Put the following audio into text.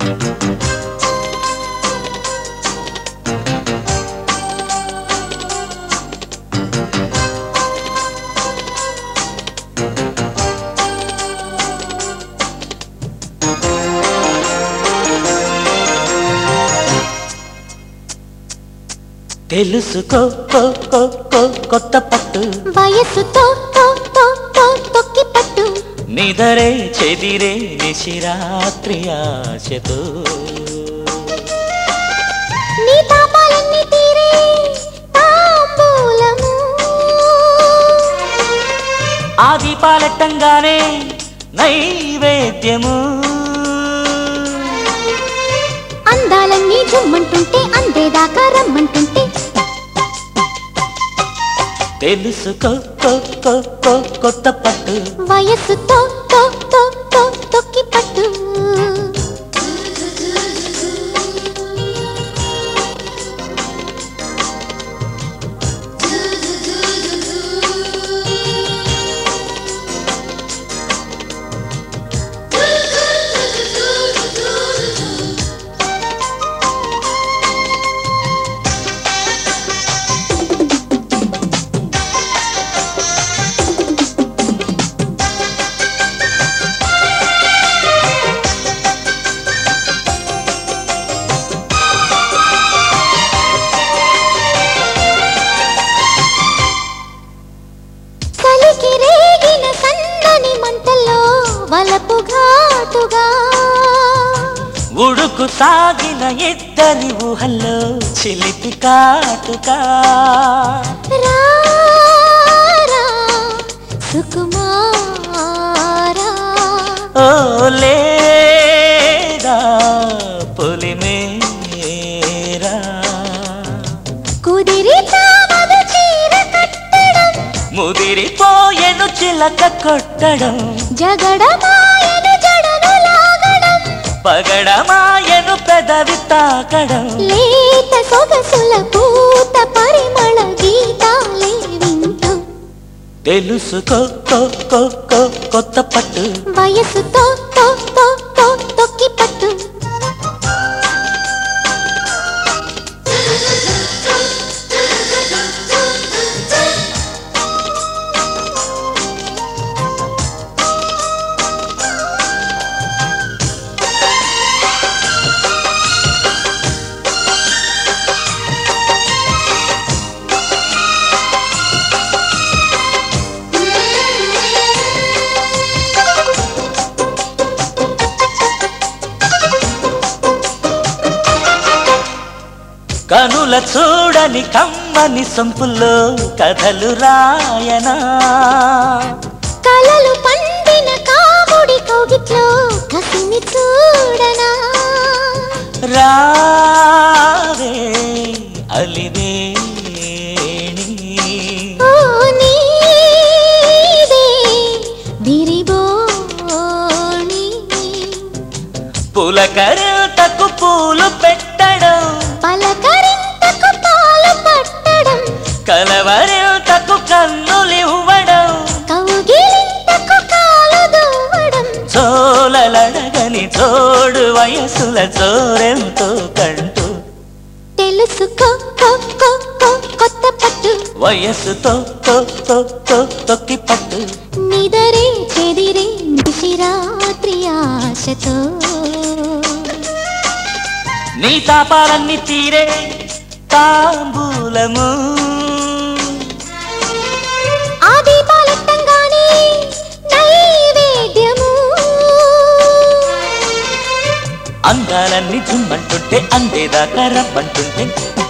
తెలుసుకో కొత్త పట్టు వయసుతో తొక్కి పట్టు నిదరే చెదిరే నిశిరాత్రి ఆశతో నీ తాపాలన్నీ తీరే తాంబూలము ఆ దీపాలెట్టంగానే నైవేద్యము అందాలన్నీ జుమ్మంటుంటే అందేదాకా రమ్మంటుంటే తెలుసుకో కొత్త పట్టు వయసుతో తొక్కి పట్టు వలపు ఘాటుగా ఉడుకు సాగిన ఇద్దరి ఊహల్లో చిలిపి కాటుగా రారా సుకుమారా ఓ లేదా పొలిమేరా కుదిరితా మధు చీర కట్టడం ముదిరిపోయెను చిలక కొట్టడం జగడమాయను జడను లాగడం పగడమాయను పెదవి తాకడం లేత సొగసుల పూత పరిమళ గీతాలే వింటూ తెలుసుకో కొత్త పట్టు వయసుతో తొక్కి పట్టు కనుల చూడని కమ్మని సొంపుల్లో కథలు రాయనా కలలు పండిన కాముడి కౌగిట్లో కసిని చూడనా రావే అలివేణి ఓ నీదే విరిబోణి పులకరింతకు పూలు పెట్టడం పలకరింతకు పాలు పట్టడం కలవరింతకు కన్నులివ్వడం కౌగిలింతకు కాలు దూవడం చోలలడగని తోడు వయసుల చోరెంతో కంటూ తెలుసుకో కొత్త పట్టు వయసుతో తొక్కి పట్టు నిదరే చెదిరే నిశిరాత్రి ఆశతో నీ తాపాలన్నీ తీరే తాంబూలము ఆ దీపాలెట్టంగానే నైవేద్యము అందాలన్నీ జుమ్మంటుంటే అందేదాకా రమ్మంటుంటే